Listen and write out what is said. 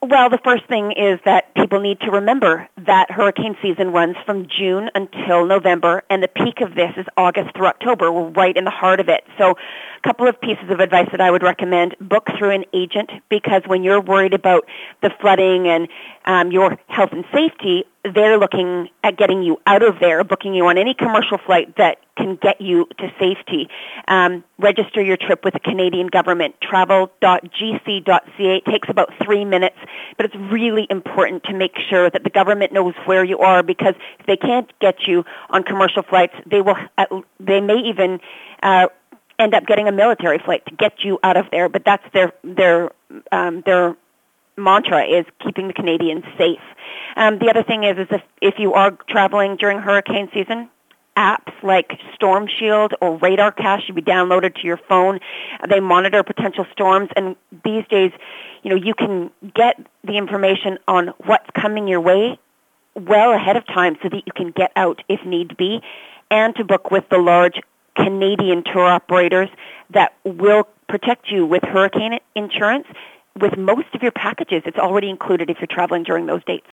Well, the first thing is that people need to remember that hurricane season runs from June until November, and the peak of this is August through October. We're right in the heart of it. So a couple of pieces of advice that I would recommend: book through an agent, because when you're worried about the flooding and your health and safety, they're looking at getting you out of there, booking you on any commercial flight that can get you to safety. Register your trip with the Canadian government, travel.gc.ca. It takes about 3 minutes, but it's really important to make sure that the government knows where you are, because if they can't get you on commercial flights, they may even end up getting a military flight to get you out of there. But that's their mantra, is keeping the Canadians safe. The other thing is if you are traveling during hurricane season, apps like Storm Shield or Radar Cache should be downloaded to your phone. They monitor potential storms, and these days, you can get the information on what's coming your way well ahead of time so that you can get out if need be, and to book with the large Canadian tour operators that will protect you with hurricane insurance. With most of your packages, it's already included if you're traveling during those dates.